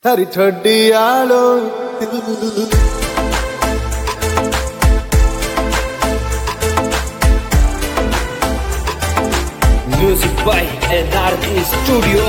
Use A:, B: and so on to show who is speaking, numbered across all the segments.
A: थारी ठोडी आलो
B: Music by NRT Studio.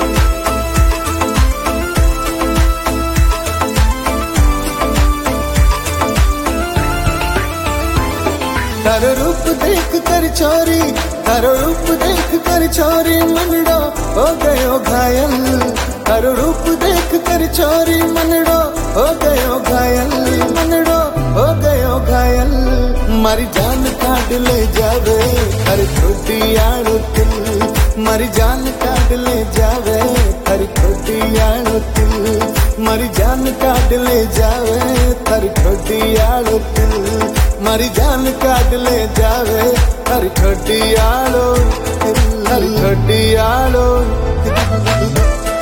A: तारो रूप देख कर छोरी, तारो रूप देख कर छोरी मनड़ो हो गयो घायल। तारो रूप देख कर छोरी मनड़ो हो गयो घायल, मनड़ो हो गयो घायल। मारी जान काट ले जावे हर छोटी आड़ो दिल, मारी जान काट ले जावे हर छोटी आड़ो दिल, मारी जान काट ले जावे हर छोटी आड़ो दिल, मारी जान काट ले जावे हर छोटी आड़ो दिल, हर छोटी आड़ो दिल।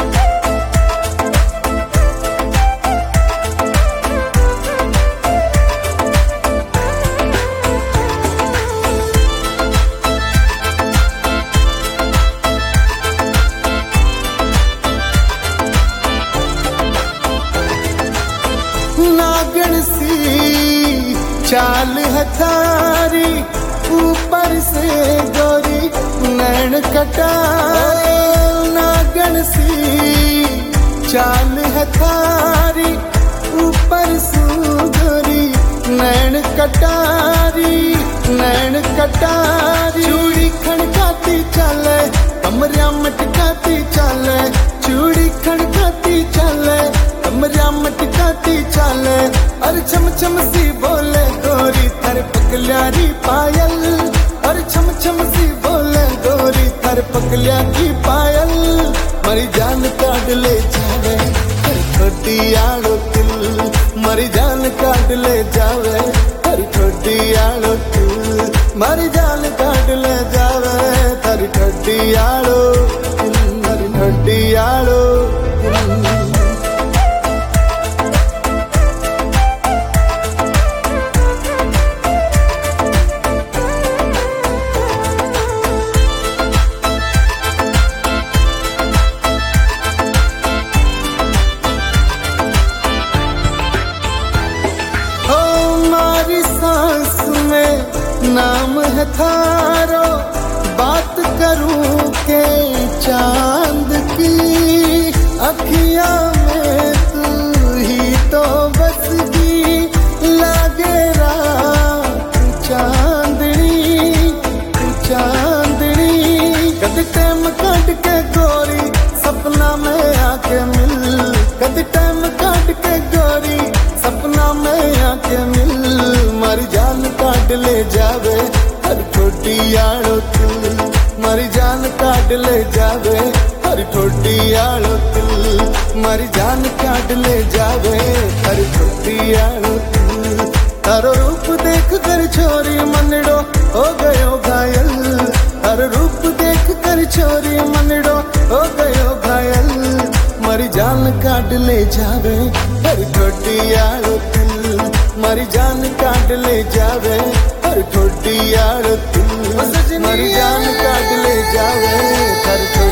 A: नागन सी चाल है थारी, ऊपर से गोरी नैन कटारी। नागन सी चाल है थारी, ऊपर से गोरी नैन कटारी, नैन कटारी। चूड़ी खड़काती चले कमरिया मटकाती चले, चूड़ी खड़काती चले कमरिया मटकाती चले। और छम छम सी बोले गोरी थर पगल्यारी पायल, और छम छम सी बोले गोरी थर पगल्या की पायल। मरी जान काट ले जावे हर छोटी आड़ो दिल, मरी जान काट ले जावे हर छोटी आड़ो दिल, मरी जान काट ले जावे हर छोटी आड़ो दिल, हर छोटी आड़ो दिल। नाम है थारो बात करूं के चांद की, अखिया में तू ही तो बसगी लागे रात चांदनी, चांदनी। कद टाइम काट के गोरी सपना में आके मिल, कद टाइम काट के गोरी सपना में आके मिल। मारी जान काट ले जावे हर छोटी आड़ो दिल, मारी जान काट ले जावे हर छोटी आड़ो दिल, मारी जान काट ले जावे हर छोटी आड़ो दिल। तारो रूप देख कर छोरी मनड़ो हो गयो घायल, हर रूप देख कर छोरी मनड़ो हो गयो घायल। मारी जान काट ले जावे हर छोटी आड़ो दिल, मारी जान काट ले जावे हर छोटी आड़ो दिल, मारी जान काट ले जावे हर